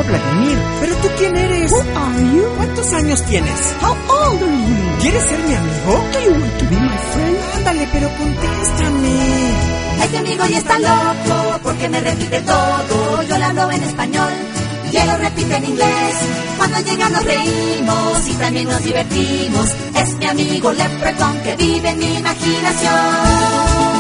Vladimir. ¿Pero tú quién eres? Who are you? ¿Cuántos años tienes? How old are you? ¿Quieres ser mi amigo? Do you want to be my friend? Ándale, pero contéstame. Este amigo ya está loco porque me repite todo. Yo le hablo en español y él lo repite en inglés. Cuando llega nos reímos y también nos divertimos. Es mi amigo Leprechaun que vive en mi imaginación.